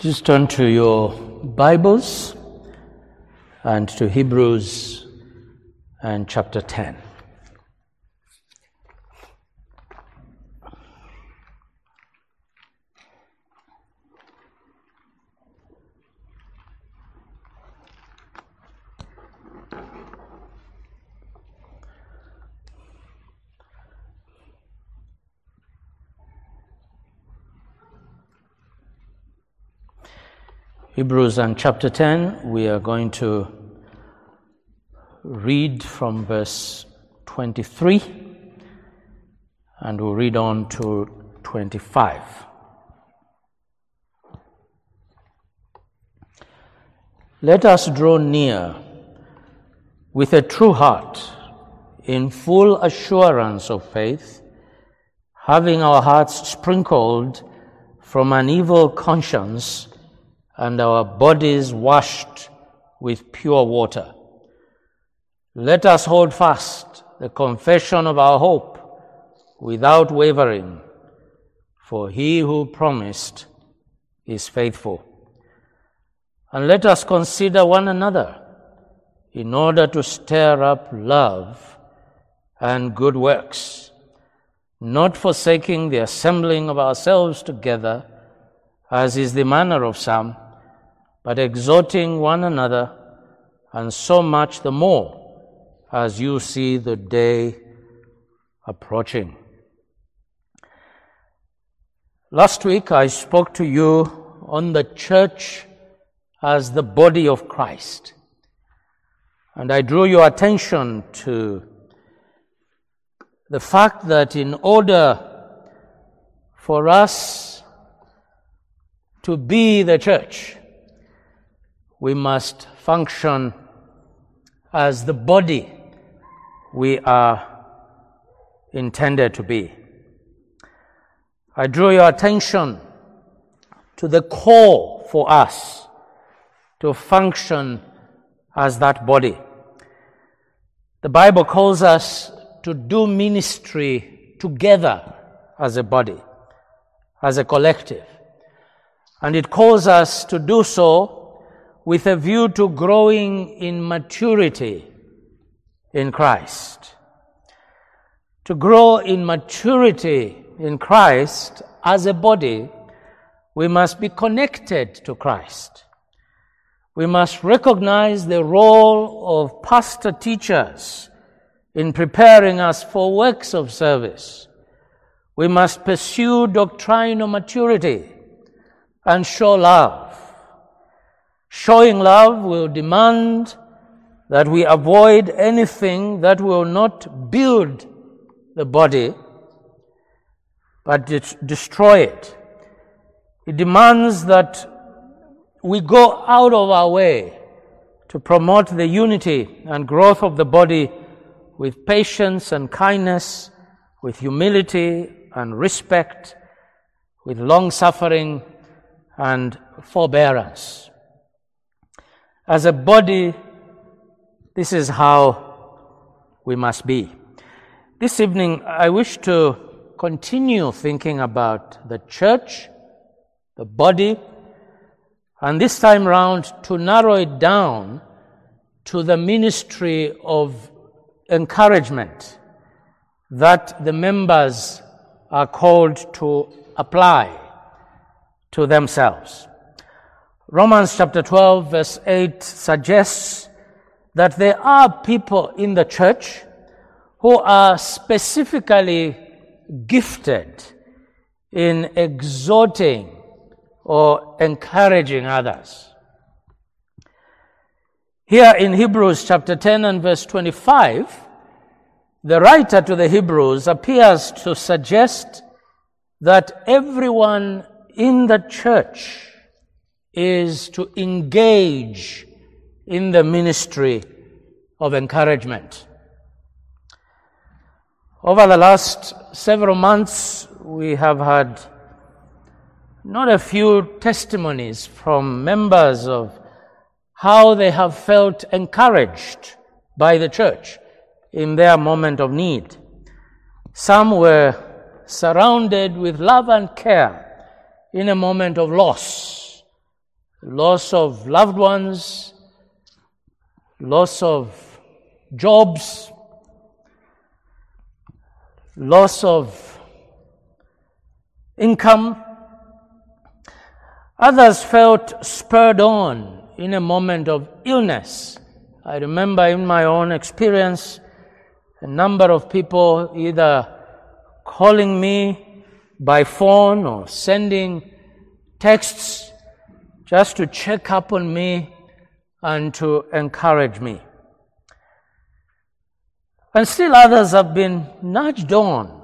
Please turn to your Bibles and to Hebrews and chapter 10. Hebrews and chapter 10, we are going to read from verse 23 and we'll read on to 25. Let us draw near with a true heart in full assurance of faith, having our hearts sprinkled from an evil conscience and our bodies washed with pure water. Let us hold fast the confession of our hope without wavering, for he who promised is faithful. And let us consider one another in order to stir up love and good works, not forsaking the assembling of ourselves together, as is the manner of some, but exhorting one another, and so much the more as you see the day approaching. Last week I spoke to you on the church as the body of Christ, and I drew your attention to the fact that in order for us to be the church, we must function as the body we are intended to be. I drew your attention to the call for us to function as that body. The Bible calls us to do ministry together as a body, as a collective. And it calls us to do so with a view to growing in maturity in Christ. To grow in maturity in Christ as a body, we must be connected to Christ. We must recognize the role of pastor teachers in preparing us for works of service. We must pursue doctrinal maturity and show love. Showing love will demand that we avoid anything that will not build the body, but destroy it. It demands that we go out of our way to promote the unity and growth of the body with patience and kindness, with humility and respect, with long-suffering and forbearance. As a body, this is how we must be. This evening, I wish to continue thinking about the church, the body, and this time round to narrow it down to the ministry of encouragement that the members are called to apply to themselves. Romans chapter 12 verse 8 suggests that there are people in the church who are specifically gifted in exhorting or encouraging others. Here in Hebrews chapter 10 and verse 25, the writer to the Hebrews appears to suggest that everyone in the church is to engage in the ministry of encouragement. Over the last several months, we have had not a few testimonies from members of how they have felt encouraged by the church in their moment of need. Some were surrounded with love and care in a moment of loss loss of loved ones, loss of jobs, loss of income. Others felt spurred on in a moment of illness. I remember in my own experience, a number of people either calling me by phone or sending texts just to check up on me and to encourage me. And still others have been nudged on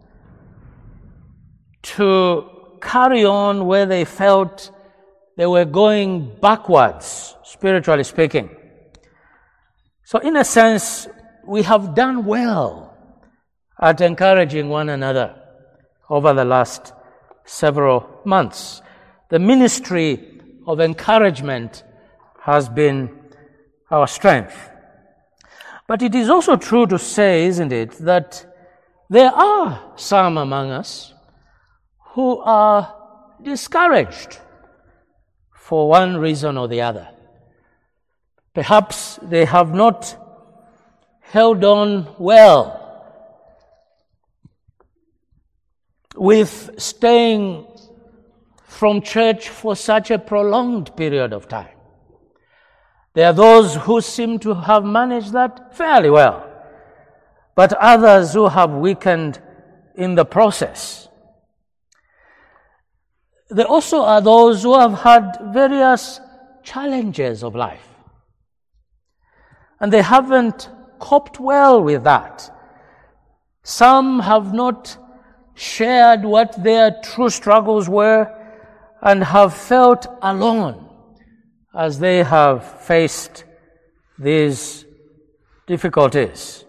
to carry on where they felt they were going backwards, spiritually speaking. So in a sense, we have done well at encouraging one another over the last several months. The ministry of encouragement has been our strength. But it is also true to say, isn't it, that there are some among us who are discouraged for one reason or the other. Perhaps they have not held on well with staying from church for such a prolonged period of time. There are those who seem to have managed that fairly well, but others who have weakened in the process. There also are those who have had various challenges of life, and they haven't coped well with that. Some have not shared what their true struggles were and have felt alone as they have faced these difficulties.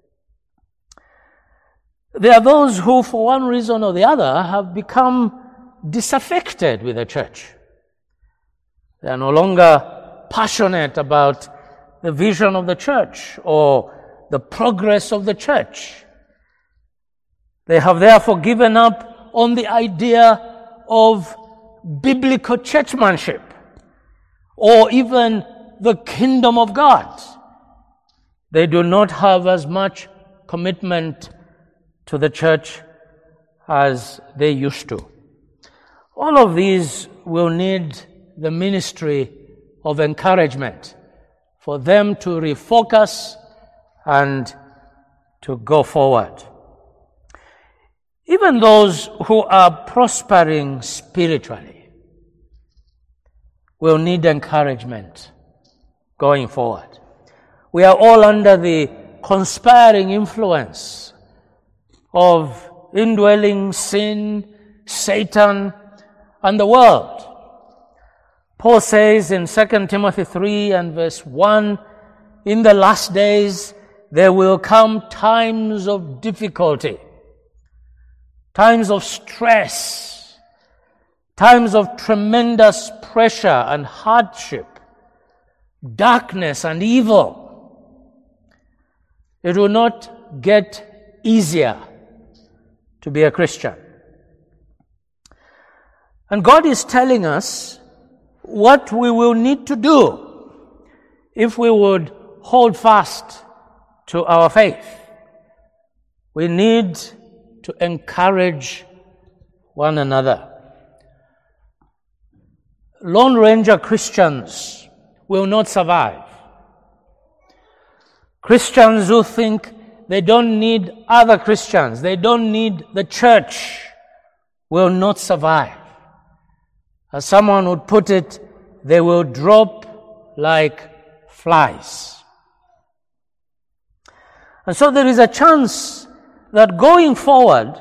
There are those who, for one reason or the other, have become disaffected with the church. They are no longer passionate about the vision of the church or the progress of the church. They have therefore given up on the idea of biblical churchmanship or even the kingdom of God. They do not have as much commitment to the church as they used to. All of these will need the ministry of encouragement for them to refocus and to go forward. Even those who are prospering spiritually will need encouragement going forward. We are all under the conspiring influence of indwelling sin, Satan, and the world. Paul says in 2 Timothy 3 and verse 1, in the last days there will come times of difficulty, times of stress, times of tremendous pressure and hardship, darkness and evil. It will not get easier to be a Christian. And God is telling us what we will need to do if we would hold fast to our faith. We need to encourage one another. Lone Ranger Christians will not survive. Christians who think they don't need other Christians, they don't need the church, will not survive. As someone would put it, they will drop like flies. And so there is a chance that going forward,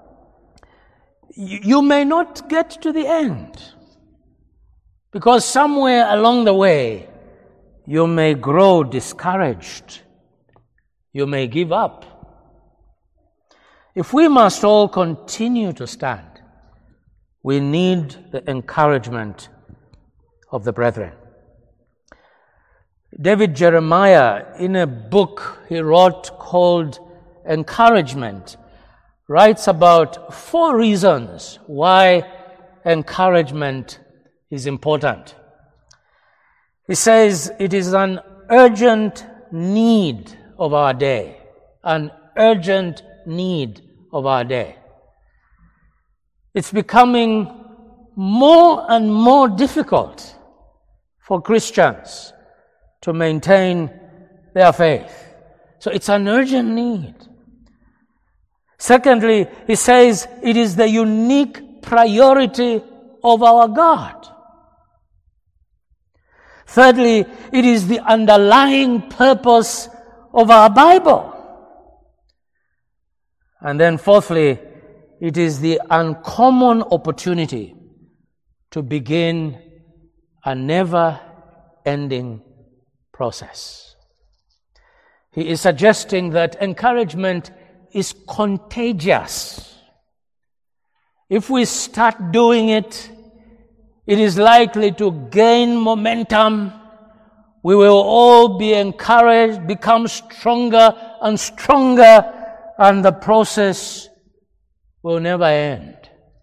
you may not get to the end. Because somewhere along the way, you may grow discouraged. You may give up. If we must all continue to stand, we need the encouragement of the brethren. David Jeremiah, in a book he wrote called Encouragement, writes about 4 reasons why encouragement is important. He says it is an urgent need of our day, an urgent need of our day. It's becoming more and more difficult for Christians to maintain their faith. So it's an urgent need. Secondly, he says it is the unique priority of our God. Thirdly, it is the underlying purpose of our Bible. And then fourthly, it is the uncommon opportunity to begin a never-ending process. He is suggesting that encouragement is contagious. If we start doing it, it is likely to gain momentum. We will all be encouraged, become stronger and stronger, and the process will never end.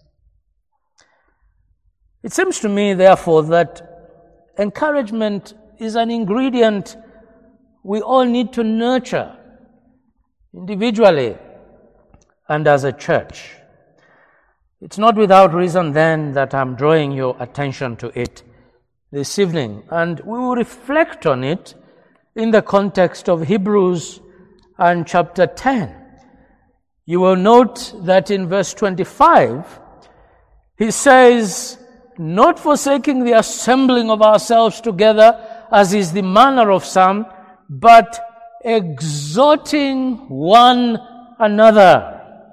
It seems to me, therefore, that encouragement is an ingredient we all need to nurture individually and as a church. It's not without reason then that I'm drawing your attention to it this evening, and we will reflect on it in the context of Hebrews and chapter 10. You will note that in verse 25, he says, not forsaking the assembling of ourselves together, as is the manner of some, but exhorting one another.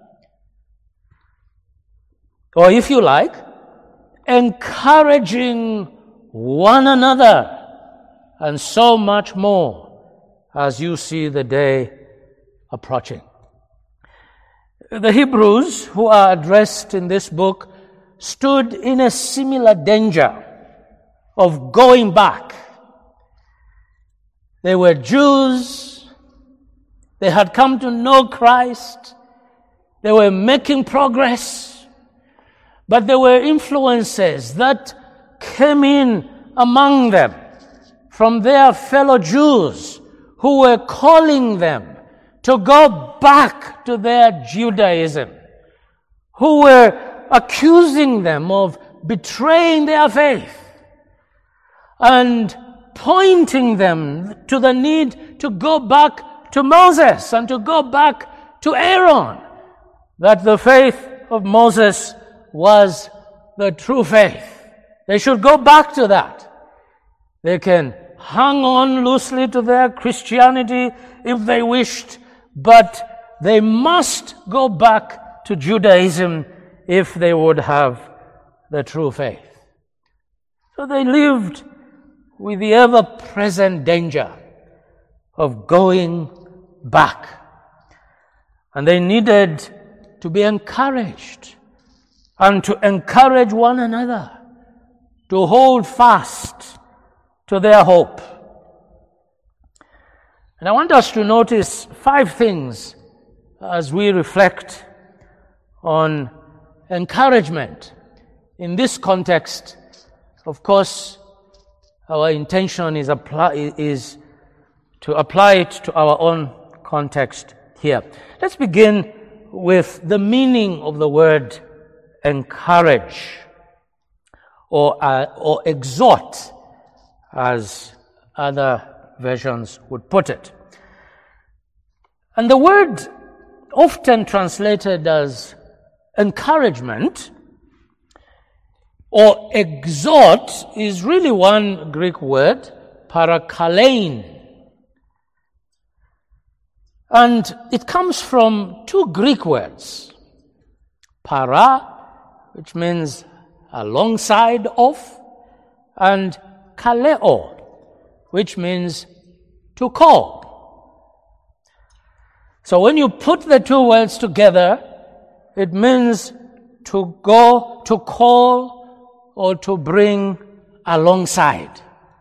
Or if you like, encouraging one another, and so much more as you see the day approaching. The Hebrews who are addressed in this book stood in a similar danger of going back. They were Jews. They had come to know Christ. They were making progress. But there were influences that came in among them from their fellow Jews who were calling them to go back to their Judaism, who were accusing them of betraying their faith and pointing them to the need to go back to Moses and to go back to Aaron, that the faith of Moses was the true faith. They should go back to that. They can hang on loosely to their Christianity if they wished, but they must go back to Judaism if they would have the true faith. So they lived with the ever-present danger of going back. And they needed to be encouraged and to encourage one another to hold fast to their hope. And I want us to notice 5 things as we reflect on encouragement. In this context, of course, our intention is to apply it to our own context here. Let's begin with the meaning of the word encourage or exhort, as other versions would put it. And the word often translated as encouragement or exhort is really one Greek word, parakalein. And it comes from 2 Greek words, para, which means alongside of, and kaleo, which means to call. So when you put the 2 words together, it means to go, to call, or to bring alongside.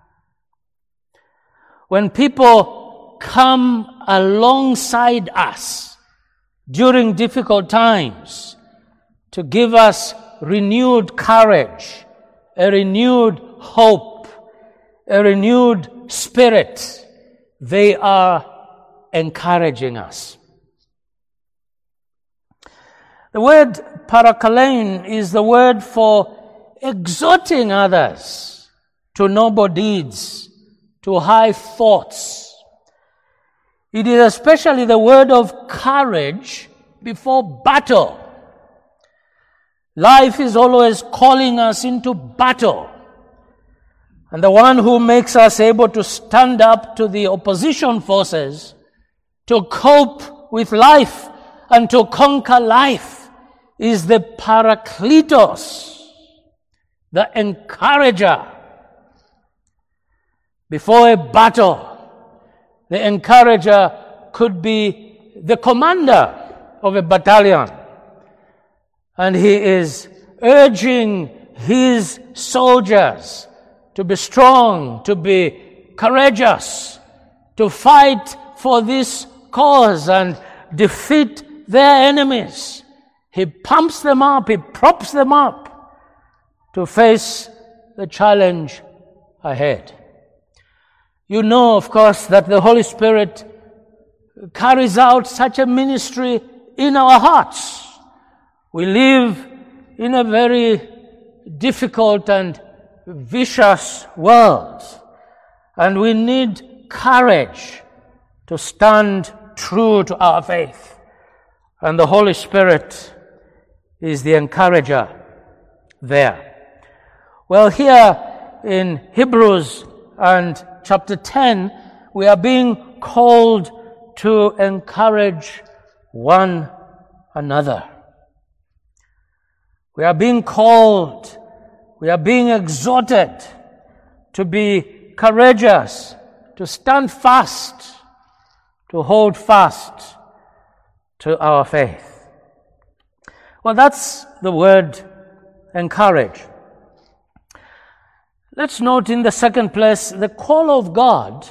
When people come alongside us during difficult times to give us renewed courage, a renewed hope, a renewed spirit, they are encouraging us. The word parakalein is the word for exhorting others to noble deeds, to high thoughts. It is especially the word of courage before battle. Life is always calling us into battle. And the one who makes us able to stand up to the opposition forces, to cope with life and to conquer life, is the Parakletos, the encourager. Before a battle, the encourager could be the commander of a battalion, and he is urging his soldiers to be strong, to be courageous, to fight for this cause and defeat their enemies. He pumps them up, he props them up to face the challenge ahead. You know, of course, that the Holy Spirit carries out such a ministry in our hearts. We live in a very difficult and vicious world, and we need courage to stand true to our faith. And the Holy Spirit is the encourager there. Well, here in Hebrews and chapter 10, we are being called to encourage one another. We are being called, we are being exhorted to be courageous, to stand fast, to hold fast to our faith. Well, that's the word encourage. Let's note in the second place the call of God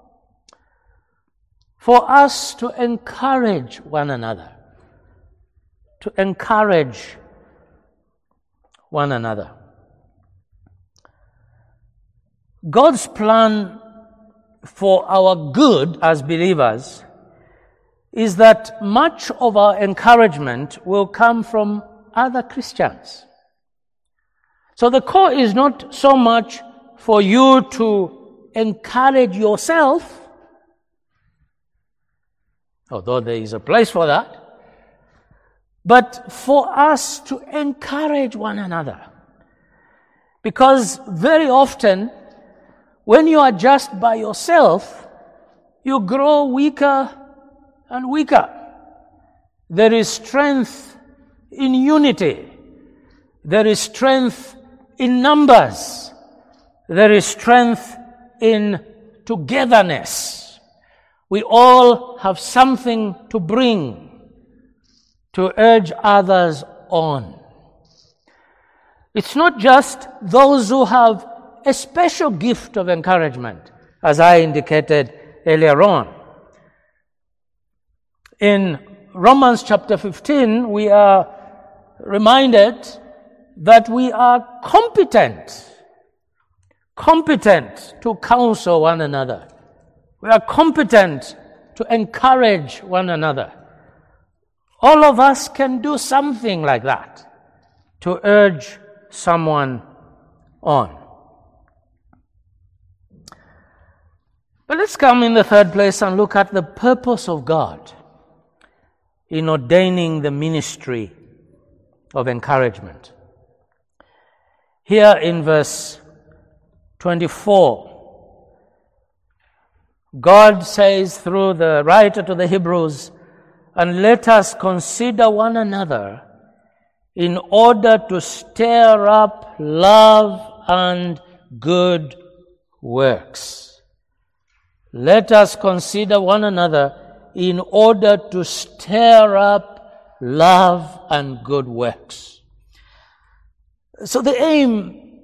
for us to encourage one another. To encourage one another. God's plan for our good as believers is that much of our encouragement will come from other Christians. So the call is not so much for you to encourage yourself, although there is a place for that, but for us to encourage one another. Because very often, when you are just by yourself, you grow weaker and weaker. There is strength in unity. There is strength in numbers. There is strength in togetherness. We all have something to bring to urge others on. It's not just those who have a special gift of encouragement, as I indicated earlier on. In Romans chapter 15, we are reminded that we are competent to counsel one another. We are competent to encourage one another. All of us can do something like that, to urge someone on. But let's come in the third place and look at the purpose of God in ordaining the ministry of encouragement. Here in verse 24, God says through the writer to the Hebrews, "And let us consider one another in order to stir up love and good works." Let us consider one another in order to stir up love and good works. So the aim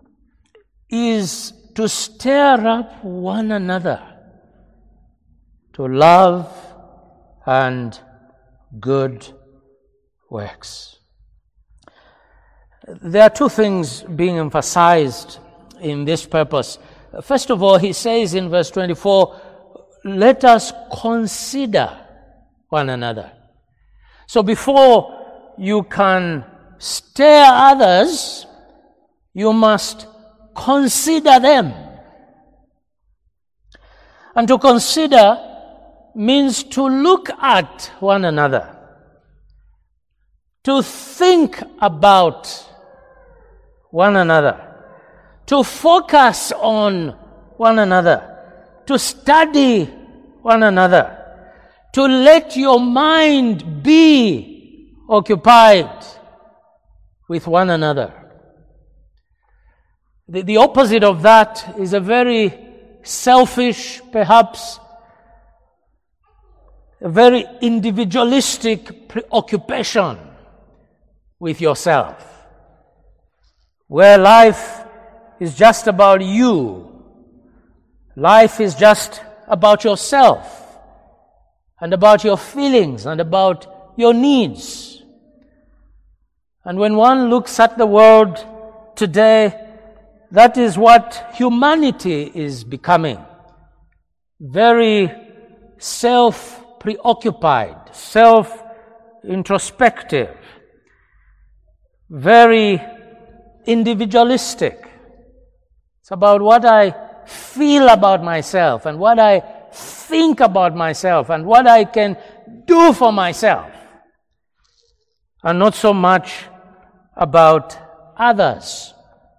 is to stir up one another to love and good works. There are two things being emphasized in this purpose. First of all, he says in verse 24, let us consider one another. So before you can steer others, you must consider them. And to consider means to look at one another, to think about one another, to focus on one another, to study one another, to let your mind be occupied with one another. The opposite of that is a very selfish, perhaps a very individualistic preoccupation with yourself, where life is just about you. Life is just about yourself and about your feelings and about your needs. And when one looks at the world today, that is what humanity is becoming. Very self-preoccupied, self-introspective, very individualistic. It's about what I feel about myself and what I think about myself and what I can do for myself, and not so much about others.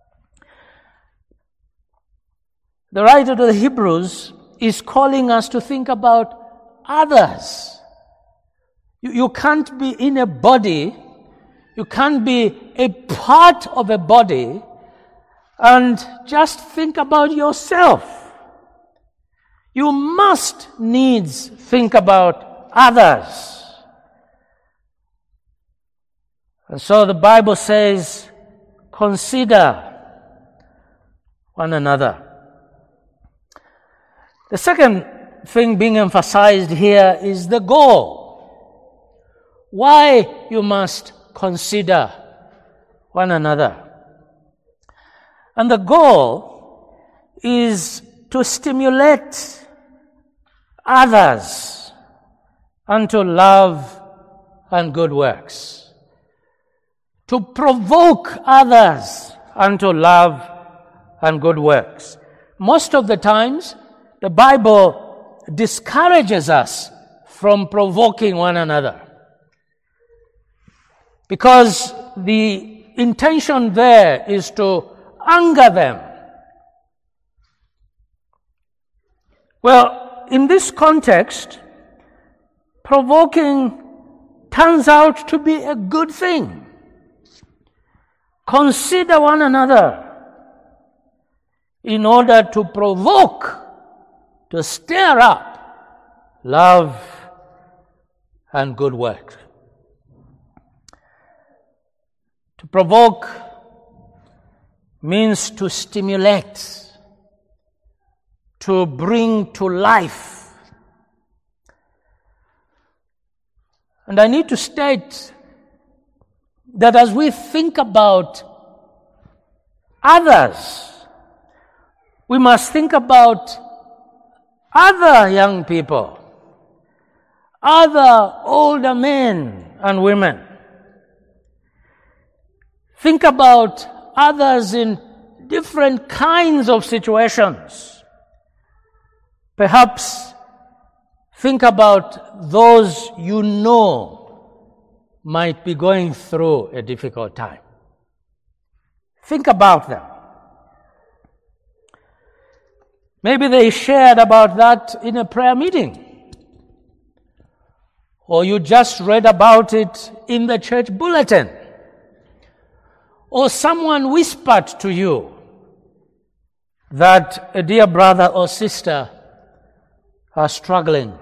The writer to the Hebrews is calling us to think about others. You can't be in a body, you can't be a part of a body and just think about yourself. You must needs think about others. And so the Bible says, consider one another. The second thing being emphasized here is the goal. Why you must consider one another. And the goal is to stimulate others unto love and good works. To provoke others unto love and good works. Most of the times, the Bible discourages us from provoking one another, because the intention there is to anger them. Well, in this context, provoking turns out to be a good thing. Consider one another in order to provoke, to stir up love and good work. To provoke means to stimulate, to bring to life. And I need to state that as we think about others, we must think about other young people, other older men and women. Think about others in different kinds of situations. Perhaps think about those you know might be going through a difficult time. Think about them. Maybe they shared about that in a prayer meeting, or you just read about it in the church bulletin, or someone whispered to you that a dear brother or sister are struggling.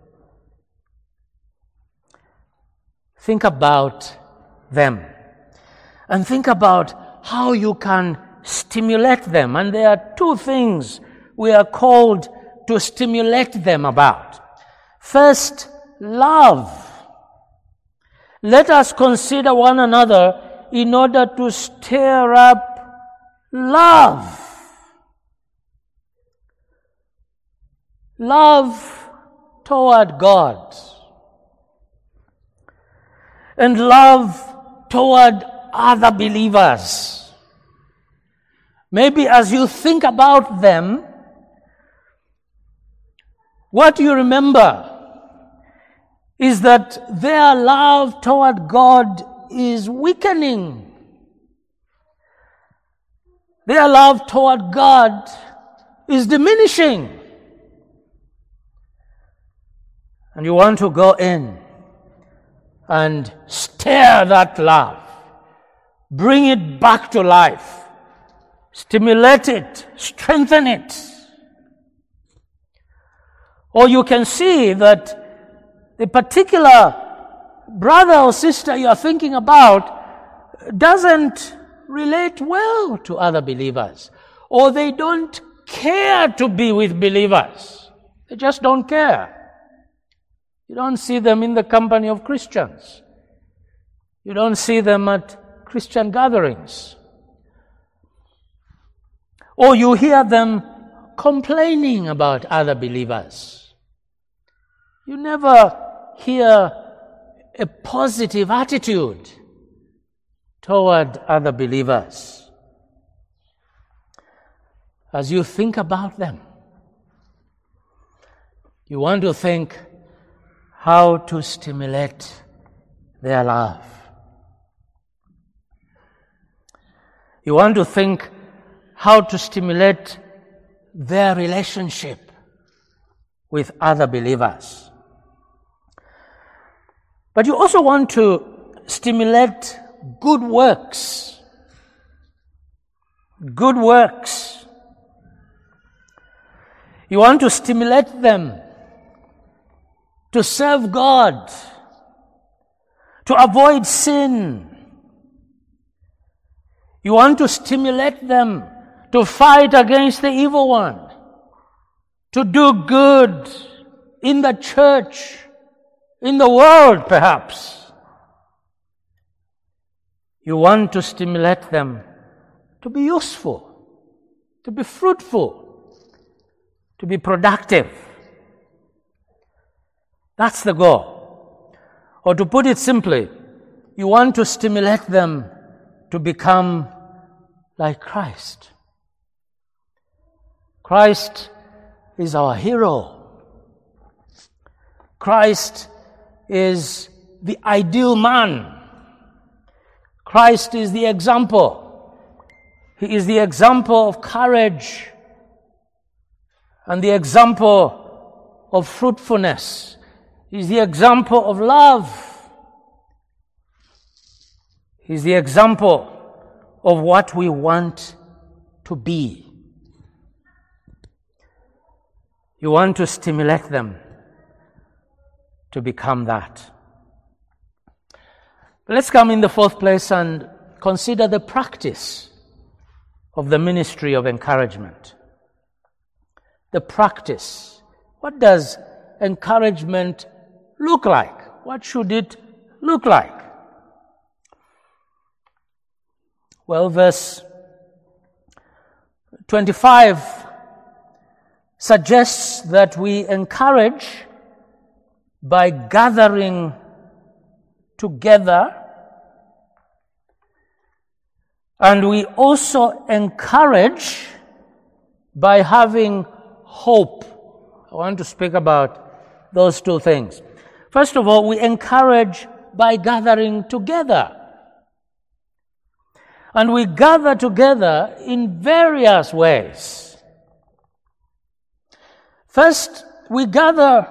Think about them and think about how you can stimulate them. And there are two things we are called to stimulate them about. First, love. Let us consider one another in order to stir up love. love toward God and love toward other believers. Maybe as you think about them, what you remember is that their love toward God is weakening. Their love toward God is diminishing. And you want to go in and stir that love, bring it back to life, stimulate it, strengthen it. Or you can see that the particular brother or sister you are thinking about doesn't relate well to other believers, or they don't care to be with believers. They just don't care. You don't see them in the company of Christians. You don't see them at Christian gatherings. Or you hear them complaining about other believers. You never hear a positive attitude toward other believers. As you think about them, you want to think how to stimulate their love. You want to think how to stimulate their relationship with other believers. But you also want to stimulate good works. Good works. You want to stimulate them to serve God, to avoid sin. You want to stimulate them to fight against the evil one, to do good in the church, in the world perhaps. You want to stimulate them to be useful, to be fruitful, to be productive. That's the goal. Or to put it simply, you want to stimulate them to become like Christ. Christ is our hero. Christ is the ideal man. Christ is the example. He is the example of courage and the example of fruitfulness. He is the example of love. He is the example of what we want to be. You want to stimulate them to become that. Let's come in the fourth place and consider the practice of the ministry of encouragement. The practice. What does encouragement look like? What should it look like? Well, verse 25 suggests that we encourage by gathering together, and we also encourage by having hope. I want to speak about those two things. First of all, we encourage by gathering together. And we gather together in various ways. First, we gather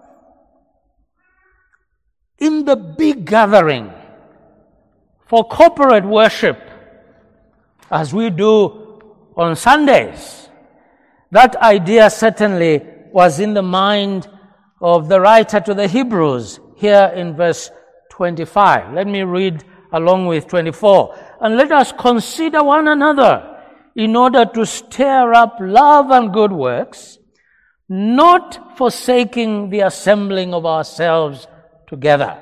in the big gathering for corporate worship, as we do on Sundays. That idea certainly was in the mind of the writer to the Hebrews here in verse 25. Let me read along with 24. And let us consider one another in order to stir up love and good works, not forsaking the assembling of ourselves together.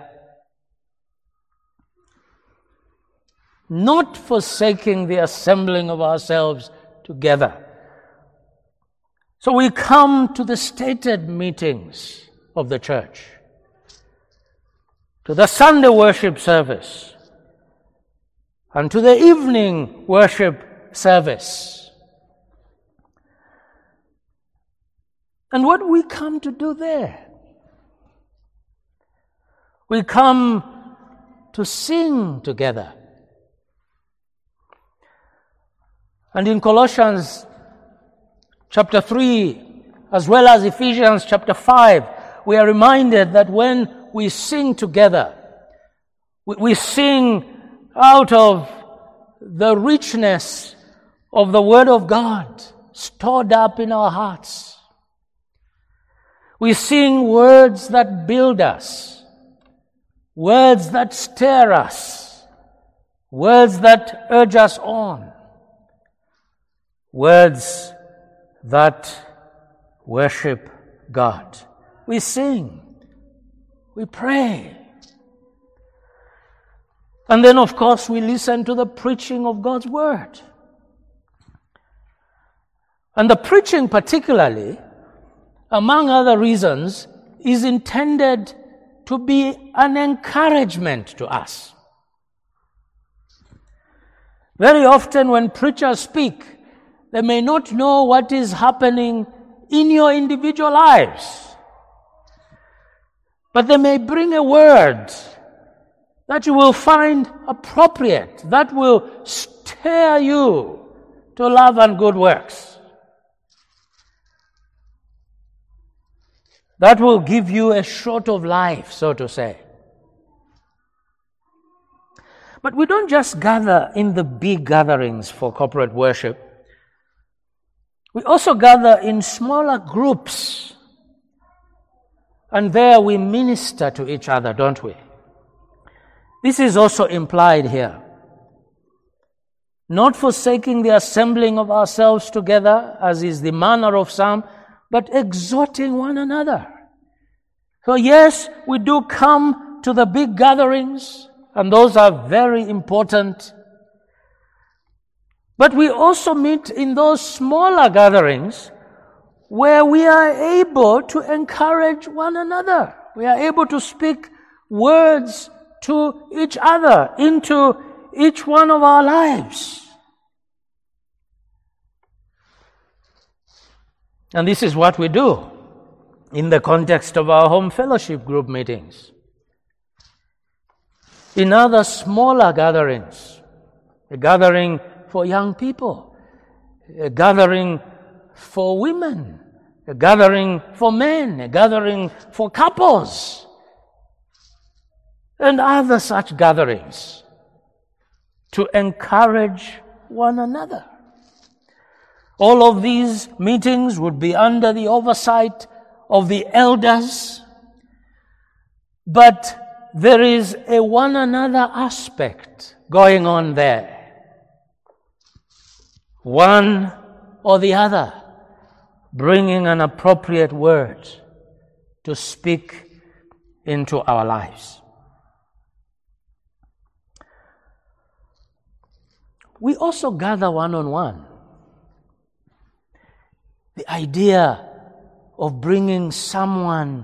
Not forsaking the assembling of ourselves together. So we come to the stated meetings of the church, to the Sunday worship service, and to the evening worship service. And what do we come to do there? We come to sing together. And in Colossians chapter 3, as well as Ephesians chapter 5, we are reminded that when we sing together, we sing out of the richness of the Word of God stored up in our hearts. We sing words that build us, words that stir us, words that urge us on, words that worship God. We sing, we pray. And then, of course, we listen to the preaching of God's Word. And the preaching particularly, among other reasons, is intended to be an encouragement to us. Very often when preachers speak, they may not know what is happening in your individual lives. But they may bring a word that you will find appropriate, that will stir you to love and good works. That will give you a shot of life, so to say. But we don't just gather in the big gatherings for corporate worship. We also gather in smaller groups. And there we minister to each other, don't we? This is also implied here. Not forsaking the assembling of ourselves together, as is the manner of some, but exhorting one another. So yes, we do come to the big gatherings, and those are very important. But we also meet in those smaller gatherings where we are able to encourage one another. We are able to speak words to each other, into each one of our lives. And this is what we do in the context of our home fellowship group meetings. In other smaller gatherings, a gathering for young people, a gathering for women, a gathering for men, a gathering for couples, and other such gatherings to encourage one another. All of these meetings would be under the oversight of the elders, but there is a one another aspect going on there. One or the other bringing an appropriate word to speak into our lives. We also gather one-on-one. The idea of bringing someone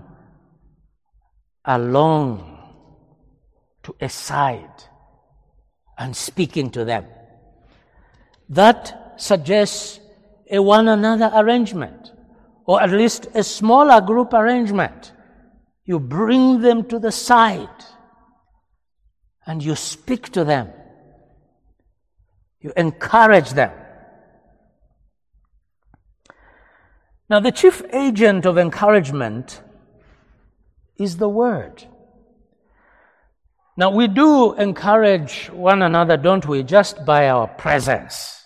along to a side and speaking to them. That suggests a one another arrangement, or at least a smaller group arrangement. You bring them to the side and you speak to them. You encourage them. Now, the chief agent of encouragement is the Word. Now, we do encourage one another, don't we, just by our presence.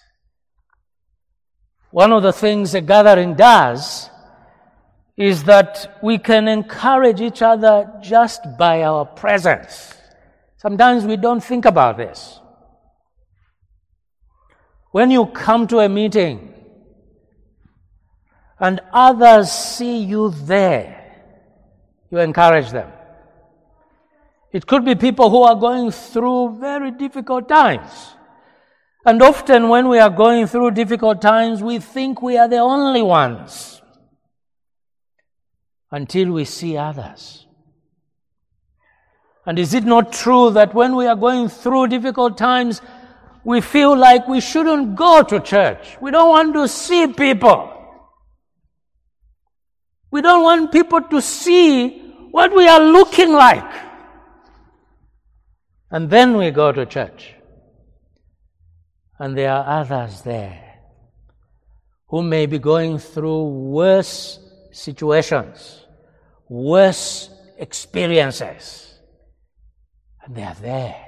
One of the things a gathering does is that we can encourage each other just by our presence. Sometimes we don't think about this. When you come to a meeting and others see you there, you encourage them. It could be people who are going through very difficult times. And often when we are going through difficult times, we think we are the only ones. until we see others. And is it not true that when we are going through difficult times, we feel like we shouldn't go to church? We don't want to see people. We don't want people to see what we are looking like. And then we go to church. And there are others there who may be going through worse situations, worse experiences. And they are there.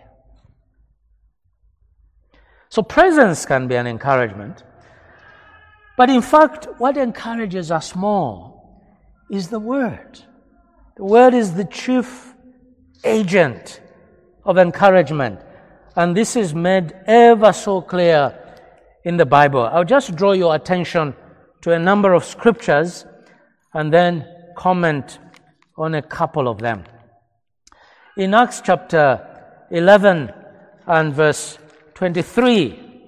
So presence can be an encouragement. But in fact, what encourages us more is the Word. The Word is the chief agent of encouragement. And this is made ever so clear in the Bible. I'll just draw your attention to a number of scriptures and then comment on a couple of them. In Acts chapter 11 and verse 23,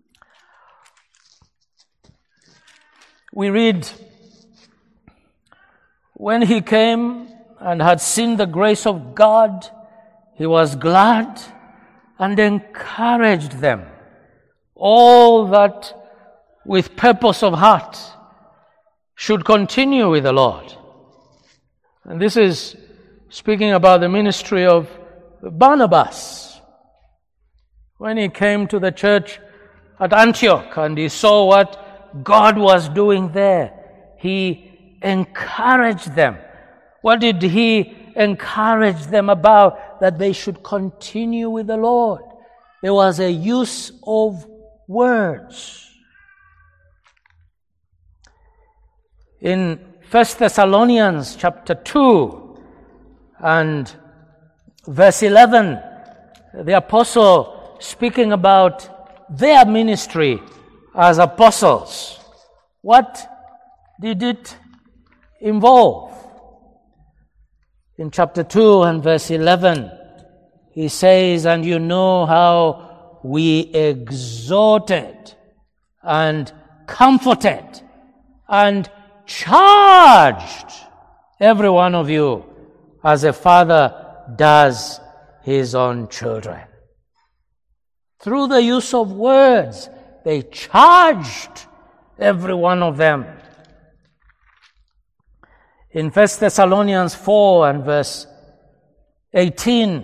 we read, "When he came and had seen the grace of God, he was glad and encouraged them, all that with purpose of heart should continue with the Lord." And this is speaking about the ministry of Barnabas. When he came to the church at Antioch and he saw what God was doing there, he encouraged them. What did he encourage them about? That they should continue with the Lord. There was a use of words. In 1 Thessalonians chapter 2 and verse 11, the apostle speaking about their ministry as apostles, what did it involve? In chapter 2 and verse 11, he says, "And you know how we exhorted and comforted and charged every one of you as a father does his own children." Through the use of words, they charged every one of them. In 1 Thessalonians 4 and verse 18,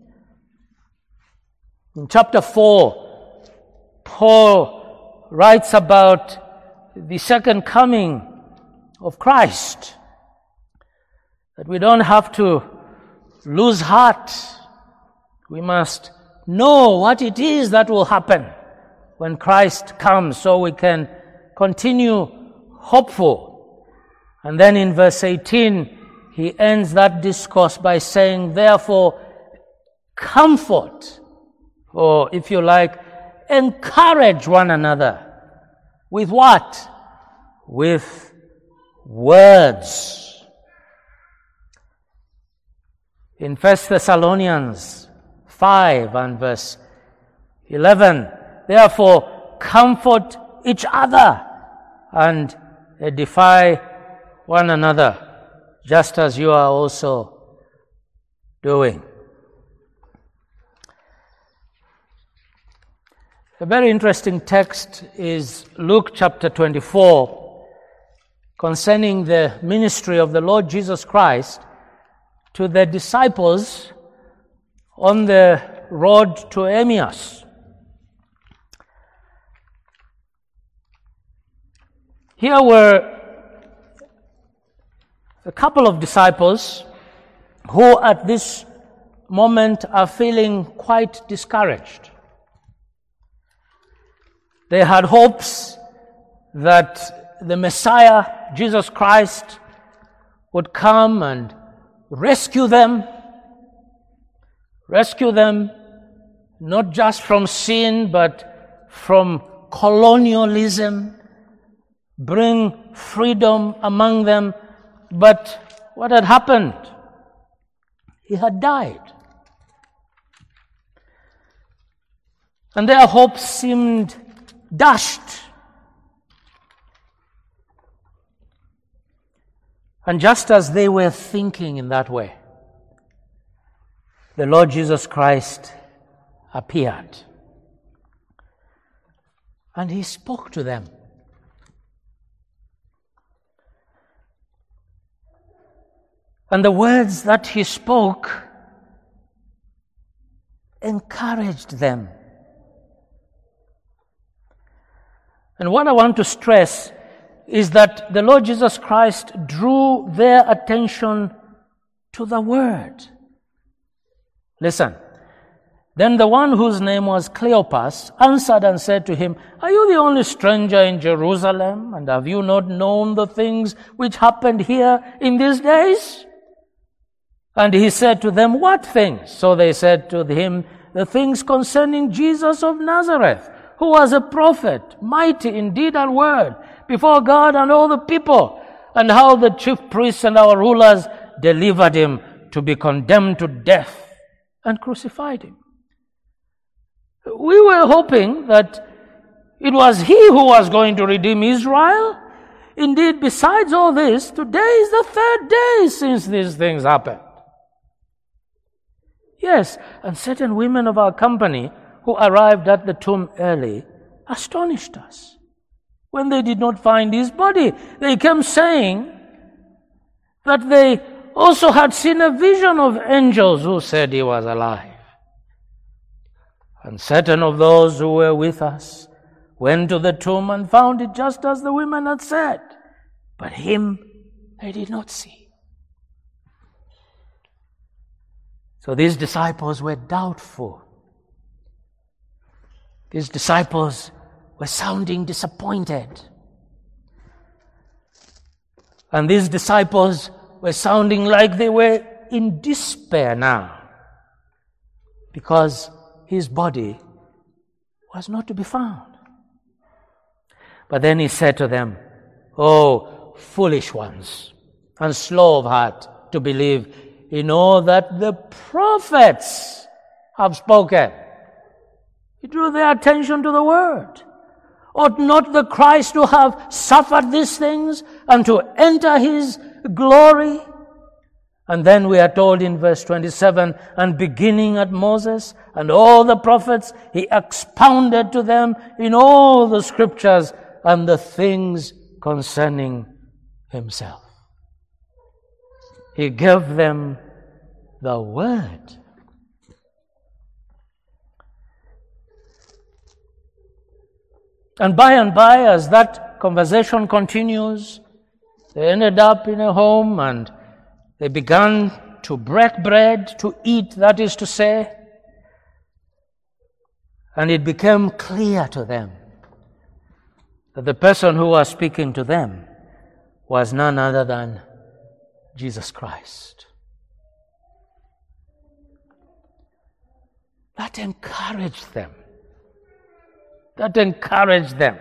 in chapter 4, Paul writes about the second coming of Christ, that we don't have to lose heart. We must know what it is that will happen when Christ comes, so we can continue hopeful. And then in verse 18, he ends that discourse by saying, "Therefore, comfort," or if you like, encourage one another. With what? With words. In 1 Thessalonians 5 and verse 11, "Therefore, comfort each other and edify one another, just as you are also doing." A very interesting text is Luke chapter 24 concerning the ministry of the Lord Jesus Christ to the disciples on the road to Emmaus. Here were a couple of disciples who at this moment are feeling quite discouraged. They had hopes that the Messiah, Jesus Christ, would come and rescue them not just from sin, but from colonialism, bring freedom among them. But what had happened? He had died. And their hopes seemed dashed. And just as they were thinking in that way, the Lord Jesus Christ appeared. And he spoke to them. And the words that he spoke encouraged them. And what I want to stress is that the Lord Jesus Christ drew their attention to the Word. Listen. Then the one whose name was Cleopas answered and said to him, "Are you the only stranger in Jerusalem, and have you not known the things which happened here in these days?" And he said to them, "What things?" So they said to him, "The things concerning Jesus of Nazareth, who was a prophet, mighty in deed and word, before God and all the people, and how the chief priests and our rulers delivered him to be condemned to death and crucified him." We were hoping that it was he who was going to redeem Israel. Indeed, besides all this, today is the third day since these things happened. Yes, and certain women of our company who arrived at the tomb early astonished us. When they did not find his body, they came saying that they also had seen a vision of angels who said he was alive. And certain of those who were with us went to the tomb and found it just as the women had said, but him they did not see. So these disciples were doubtful. These disciples were sounding disappointed. And these disciples were sounding like they were in despair now, because his body was not to be found. But then he said to them, "Oh, foolish ones, and slow of heart to believe in all that the prophets have spoken." He drew their attention to the word. Ought not the Christ to have suffered these things and to enter his glory? And then we are told in verse 27, and beginning at Moses and all the prophets, he expounded to them in all the scriptures and the things concerning himself. He gave them the word. And by, as that conversation continues, they ended up in a home and they began to break bread, to eat, that is to say. And it became clear to them that the person who was speaking to them was none other than Jesus Christ. That encouraged them. That encouraged them.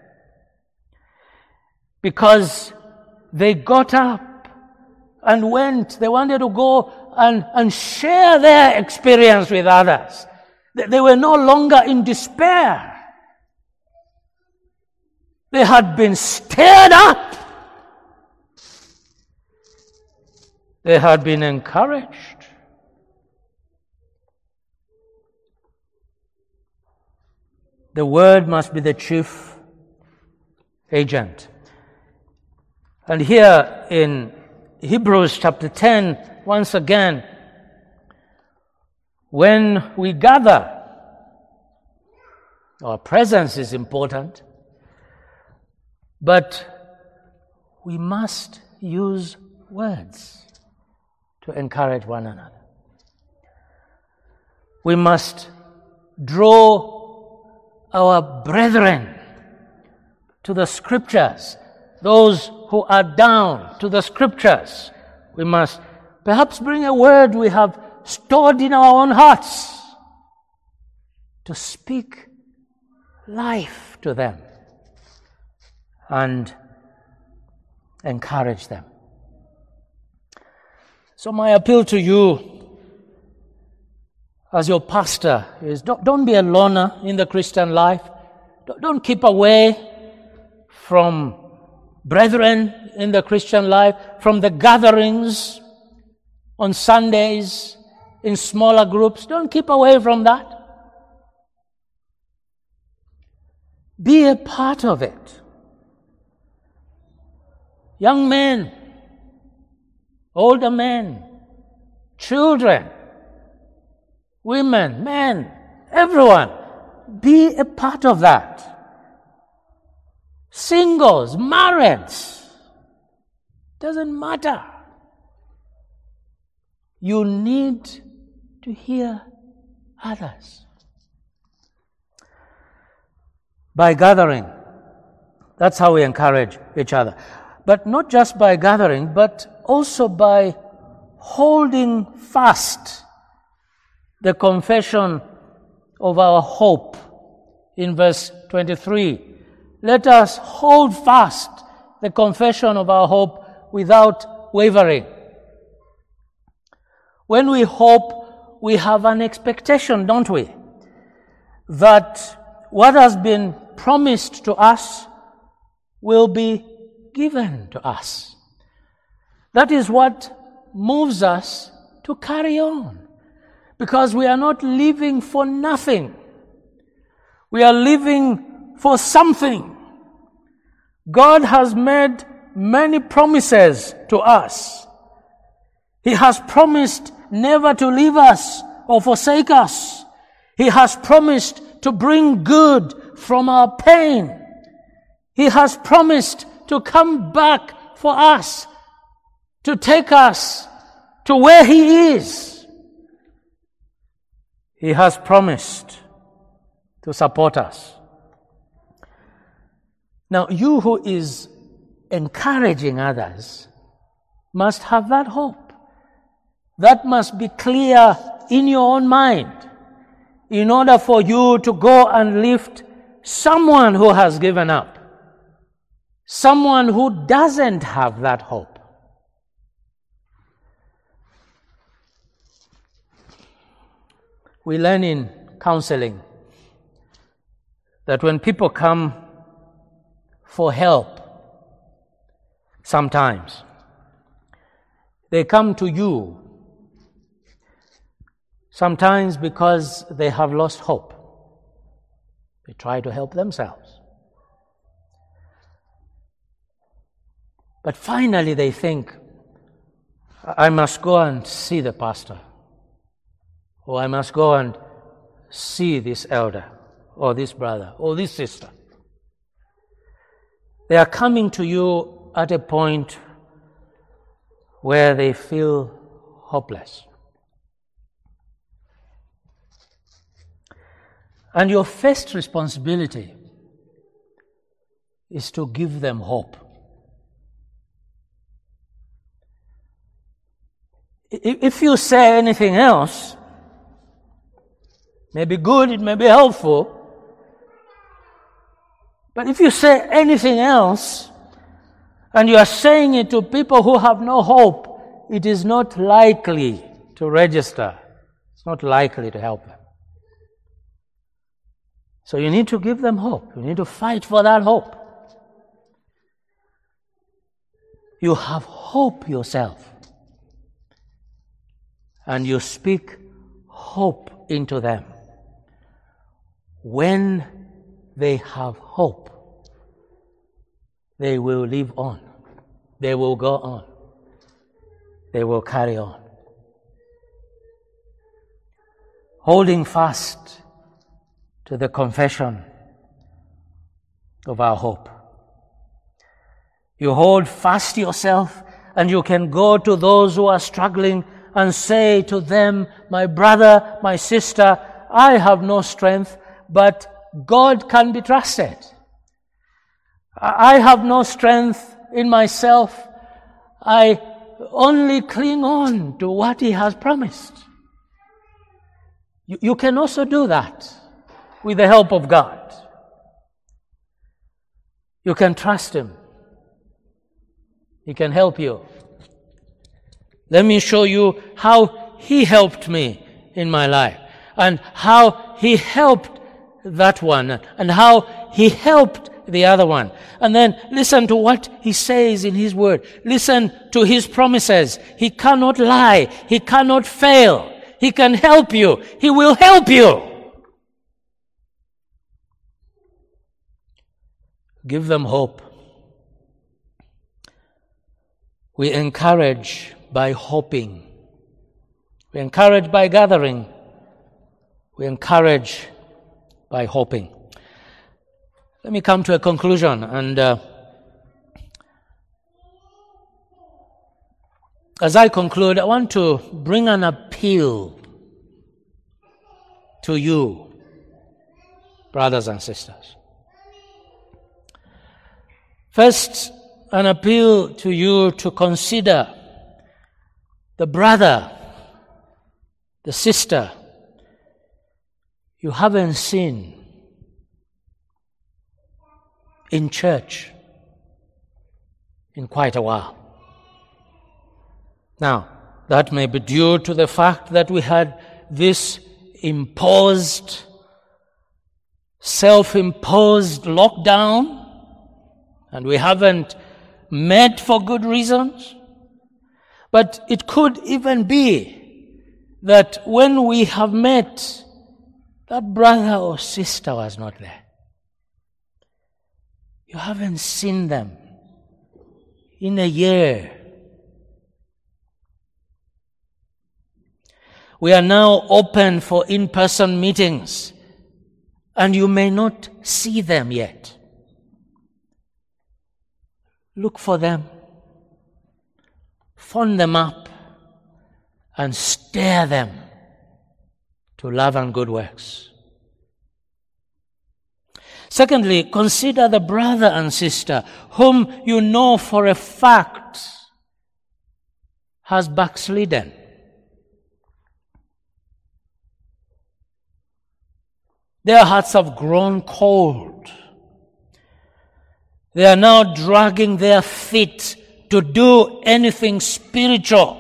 Because they got up and went. They wanted to go and share their experience with others. They were no longer in despair. They had been stirred up. They had been encouraged. The word must be the chief agent. And here in Hebrews chapter 10, once again, when we gather, our presence is important, but we must use words to encourage one another. We must draw our brethren to the scriptures, those who are down to the scriptures. We must perhaps bring a word we have stored in our own hearts to speak life to them and encourage them. So my appeal to you as your pastor is don't be a loner in the Christian life. Don't keep away from brethren in the Christian life, from the gatherings on Sundays in smaller groups. Don't keep away from that. Be a part of it. Young men, older men, children, women, men, everyone, be a part of that. Singles, marrieds, doesn't matter. You need to hear others. By gathering, that's how we encourage each other. But not just by gathering, but also by holding fast the confession of our hope. In verse 23, let us hold fast the confession of our hope without wavering. When we hope, we have an expectation, don't we? That what has been promised to us will be given to us. That is what moves us to carry on. Because we are not living for nothing. We are living for something. God has made many promises to us. He has promised never to leave us or forsake us. He has promised to bring good from our pain. He has promised to come back for us, to take us to where He is. He has promised to support us. Now, you who is encouraging others must have that hope. That must be clear in your own mind in order for you to go and lift someone who has given up, someone who doesn't have that hope. We learn in counseling that when people come for help, sometimes they come to you, sometimes because they have lost hope. They try to help themselves. But finally they think, I must go and see the pastor, or I must go and see this elder, or this brother, or this sister. They are coming to you at a point where they feel hopeless. And your first responsibility is to give them hope. If you say anything else, it may be good, it may be helpful, but if you say anything else, and you are saying it to people who have no hope, it is not likely to register. It's not likely to help them. So you need to give them hope. You need to fight for that hope. You have hope yourself. And you speak hope into them. When they have hope, they will live on. They will go on. They will carry on. Holding fast to the confession of our hope. You hold fast yourself, and you can go to those who are struggling and say to them, my brother, my sister, I have no strength, but God can be trusted. I have no strength in myself. I only cling on to what He has promised. You can also do that with the help of God. You can trust Him. He can help you. Let me show you how He helped me in my life, and how He helped that one, and how He helped the other one. And then listen to what he says in his word. Listen to his promises. He cannot lie. He cannot fail. He can help you. He will help you. Give them hope. We encourage by hoping. We encourage by gathering. We encourage by hoping. Let me come to a conclusion, and as I conclude, I want to bring an appeal to you, brothers and sisters. First, an appeal to you to consider the brother, the sister you haven't seen in church in quite a while. Now, that may be due to the fact that we had this self-imposed lockdown, and we haven't met for good reasons. But it could even be that when we have met, that brother or sister was not there. You haven't seen them in a year. We are now open for in-person meetings, and you may not see them yet. Look for them, phone them up, and stir them to love and good works. Secondly, consider the brother and sister whom you know for a fact has backslidden. Their hearts have grown cold. They are now dragging their feet to do anything spiritual.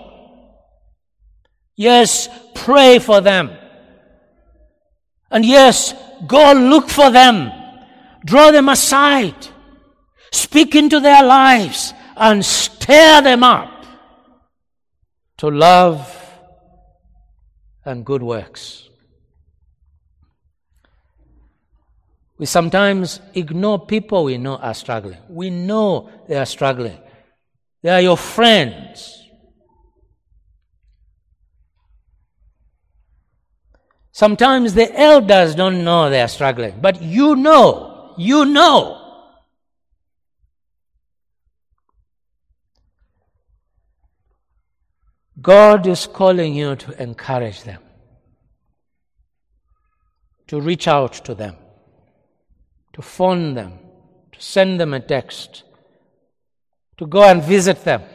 Yes, pray for them. And yes, go look for them. Draw them aside. Speak into their lives and stir them up to love and good works. We sometimes ignore people we know are struggling. We know they are struggling. They are your friends. Sometimes the elders don't know they are struggling, but you know. God is calling you to encourage them, to reach out to them, to phone them, to send them a text, to go and visit them,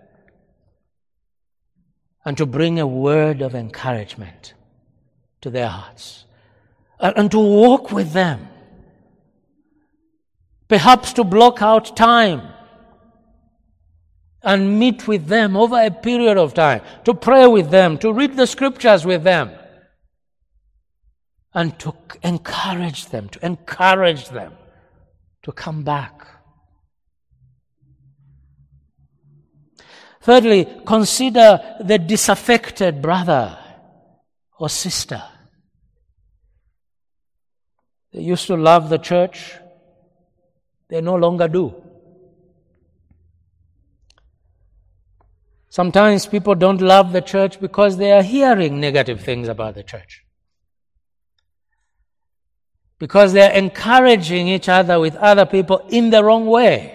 and to bring a word of encouragement to their hearts, and to walk with them, perhaps to block out time and meet with them over a period of time, to pray with them, to read the scriptures with them, and to encourage them to come back. Thirdly, consider the disaffected brother or sister. They used to love the church. They no longer do. Sometimes people don't love the church because they are hearing negative things about the church, because they are encouraging each other with other people in the wrong way.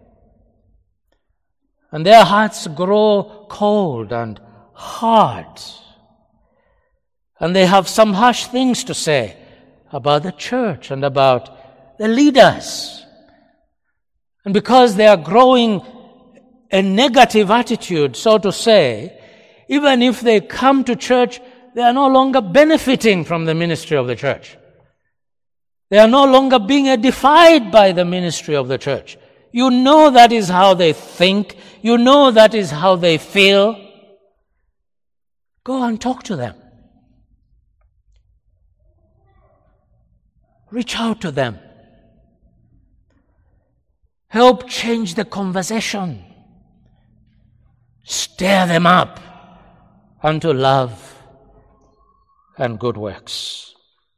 And their hearts grow cold and hard. And they have some harsh things to say about the church and about the leaders. And because they are growing a negative attitude, so to say, even if they come to church, they are no longer benefiting from the ministry of the church. They are no longer being edified by the ministry of the church. You know that is how they think. You know that is how they feel. Go and talk to them. Reach out to them. Help change the conversation. Stir them up unto love and good works.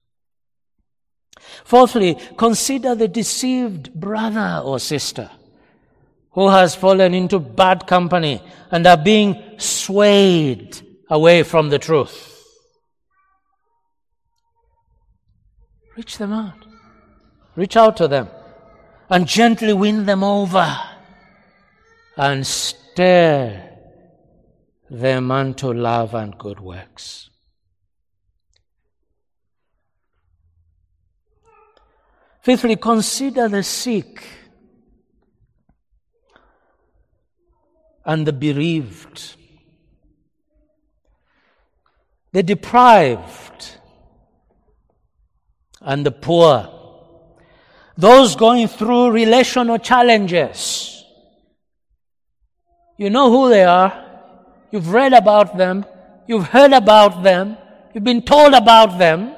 Fourthly, consider the deceived brother or sister who has fallen into bad company and are being swayed away from the truth. Reach them out. Reach out to them and gently win them over and stir them unto love and good works. Fifthly, consider the sick and the bereaved, the deprived and the poor, those going through relational challenges. You know who they are. You've read about them. You've heard about them. You've been told about them.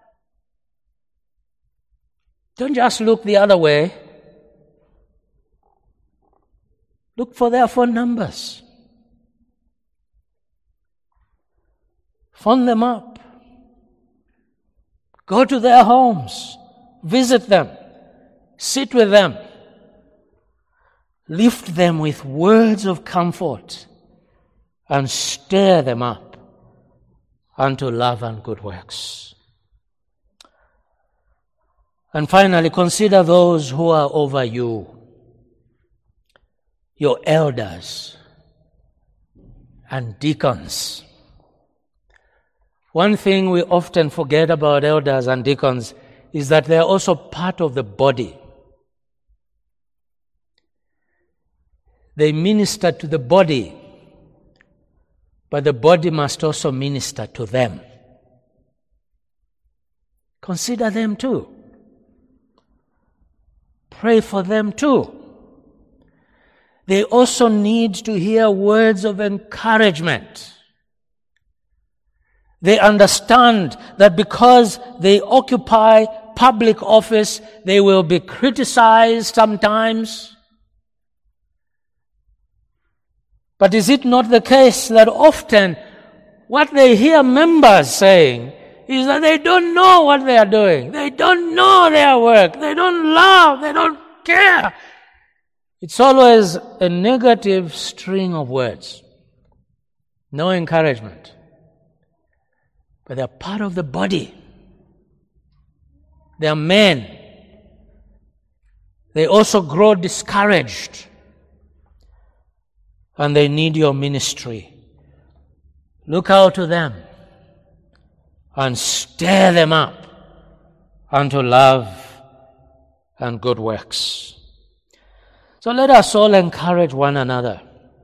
Don't just look the other way. Look for their phone numbers. Phone them up. Go to their homes. Visit them. Sit with them. Lift them with words of comfort and stir them up unto love and good works. And finally, consider those who are over you, your elders and deacons. One thing we often forget about elders and deacons is that they are also part of the body. They minister to the body, but the body must also minister to them. Consider them too. Pray for them too. They also need to hear words of encouragement. They understand that because they occupy public office, they will be criticized sometimes. But is it not the case that often what they hear members saying is that they don't know what they are doing. They don't know their work. They don't love. They don't care. It's always a negative string of words. No encouragement. But they're part of the body. They are men. They also grow discouraged. And they need your ministry. Look out to them and stir them up unto love and good works. So let us all encourage one another.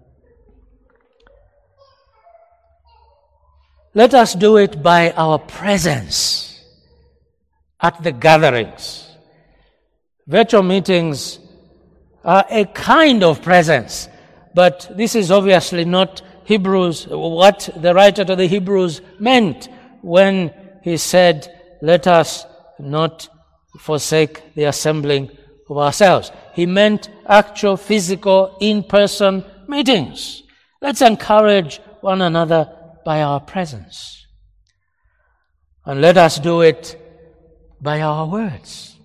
Let us do it by our presence at the gatherings. Virtual meetings are a kind of presence, but this is obviously not Hebrews, what the writer to the Hebrews meant when he said, let us not forsake the assembling of ourselves. He meant actual physical in-person meetings. Let's encourage one another by our presence. And let us do it by our words.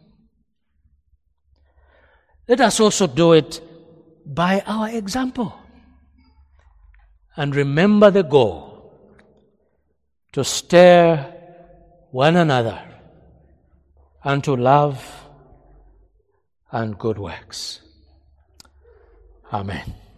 Let us also do it by our example. And remember the goal, to stir one another unto love and good works. Amen.